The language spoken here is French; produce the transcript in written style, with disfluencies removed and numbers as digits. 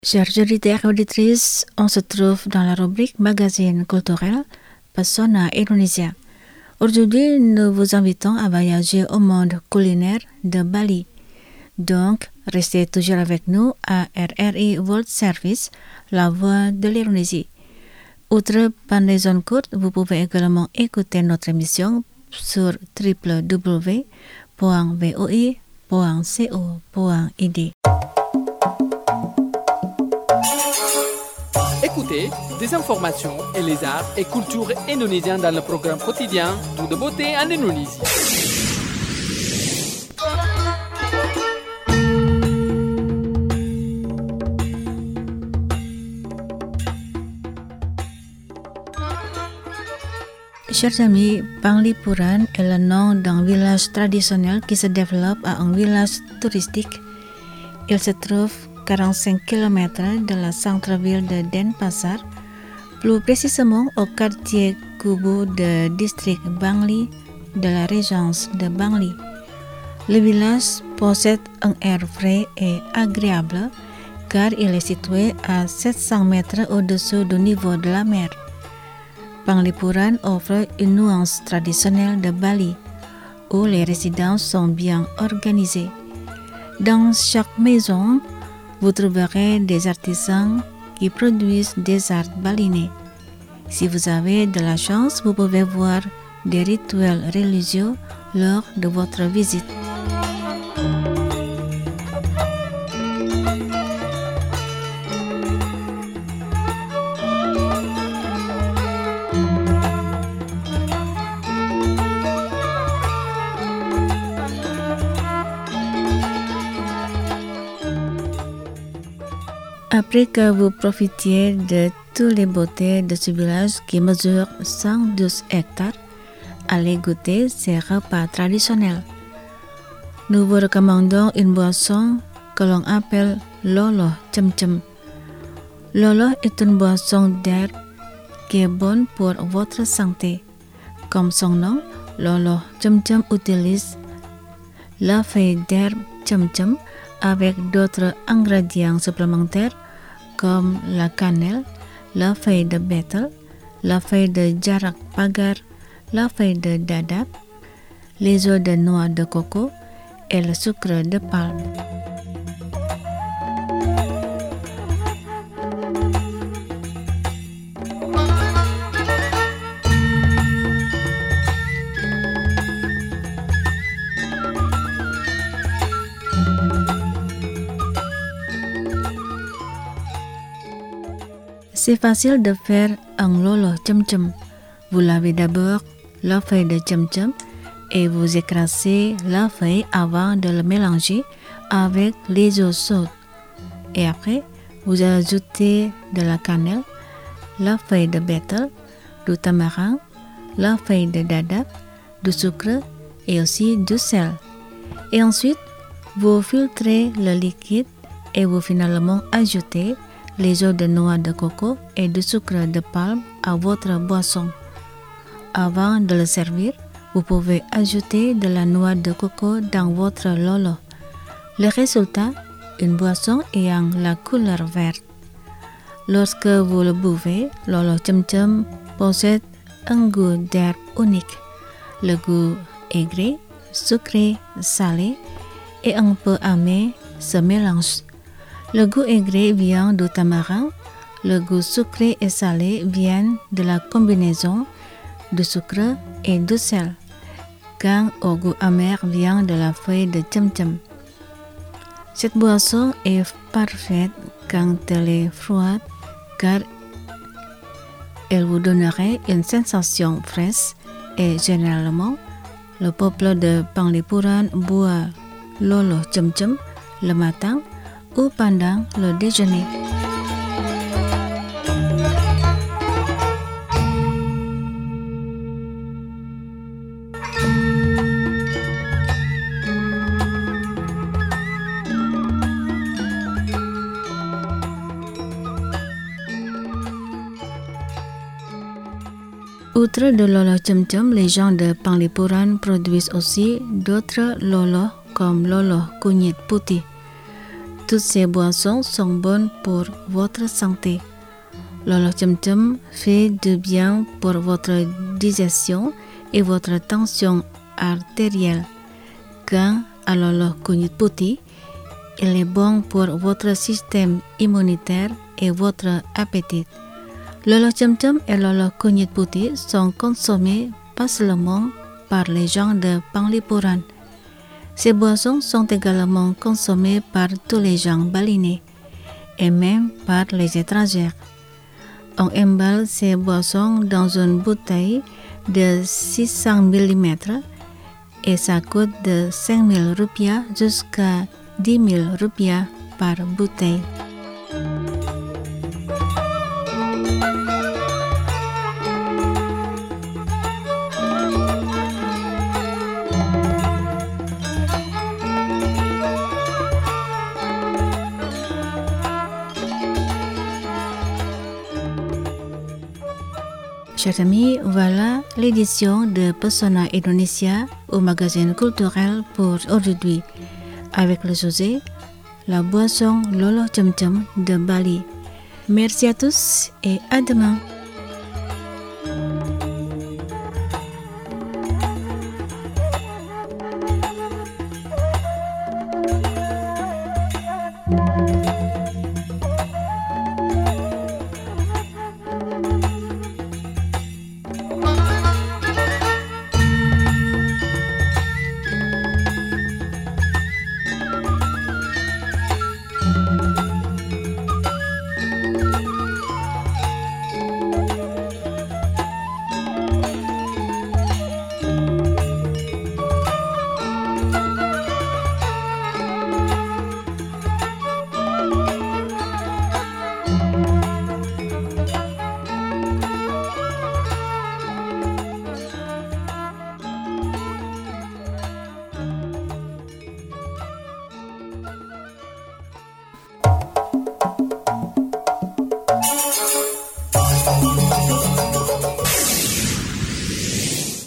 Chers auditeurs et auditrices, on se trouve dans la rubrique Magazine culturel Pesona Indonesia. Aujourd'hui, nous vous invitons à voyager au monde culinaire de Bali. Donc, restez toujours avec nous à RRI World Service, la voix de l'Indonésie. Outre pendaison courte, vous pouvez également écouter notre émission sur www.voi.co.id. Écoutez des informations et les arts et cultures indonésiens dans le programme quotidien Tout de beauté en Indonésie. Chers amis, Panglipuran est le nom d'un village traditionnel qui se développe à un village touristique. Il se trouve 45 km de la centre-ville de Denpasar, plus précisément au quartier Kubu de district Bangli de la régence de Bangli. Le village possède un air frais et agréable car il est situé à 700 mètres au-dessous du niveau de la mer. Panglipuran offre une nuance traditionnelle de Bali, où les résidences sont bien organisées. Dans chaque maison, vous trouverez des artisans qui produisent des arts balinais. Si vous avez de la chance, vous pouvez voir des rituels religieux lors de votre visite. Après que vous profitiez de toutes les beautés de ce village qui mesure 112 hectares, allez goûter ces repas traditionnels. Nous vous recommandons une boisson que l'on appelle Lolo Chum Chum. Lolo est une boisson d'herbe qui est bonne pour votre santé. Comme son nom, Lolo Chum Chum utilise la feuille d'herbe Chum Chum avec d'autres ingrédients supplémentaires comme la cannelle, la feuille de betel, la feuille de jarak pagar, la feuille de dadap, les œufs de noix de coco et le sucre de palme. C'est facile de faire un lolo chum chum. Vous lavez d'abord la feuille de chum chum et vous écrasez la feuille avant de le mélanger avec les eaux chaudes. Et après, vous ajoutez de la cannelle, la feuille de betel, du tamarin, la feuille de dadap, du sucre et aussi du sel. Et ensuite, vous filtrez le liquide et vous finalement ajoutez les œufs de noix de coco et du sucre de palme à votre boisson. Avant de le servir, vous pouvez ajouter de la noix de coco dans votre lolo. Le résultat, une boisson ayant la couleur verte. Lorsque vous le buvez, Lolo Chum Chum possède un goût d'herbe unique. Le goût aigre, sucré, salé et un peu amer se mélangent. Le goût aigre vient du tamarin, le goût sucré et salé vient de la combinaison du sucre et du sel, quand au goût amer vient de la feuille de chum chum. Cette boisson est parfaite quand elle est froide, car elle vous donnerait une sensation fraîche et généralement, le peuple de Panglipuran boit Lolo Chum Chum le matin ou pendant le déjeuner. Outre de Lolo Chum Chum, les gens de Panglipuran produisent aussi d'autres Lolo comme Lolo Kunyit Putih. Toutes ces boissons sont bonnes pour votre santé. Lolo Chum Chum fait du bien pour votre digestion et votre tension artérielle. Quant à Lolo Kunyit Putih, il est bon pour votre système immunitaire et votre appétit. Lolo Chum Chum et Lolo Kunyit Putih sont consommés pas seulement par les gens de Panglipuran. Ces boissons sont également consommées par tous les gens balinais et même par les étrangers. On emballe ces boissons dans une bouteille de 600 mm et ça coûte de 5 000 rupiah jusqu'à 10 000 rupiah par bouteille. Chers amis, voilà l'édition de Pesona Indonesia au magazine culturel pour aujourd'hui, avec le sujet La boisson Lolo Chum Chum de Bali. Merci à tous et à demain.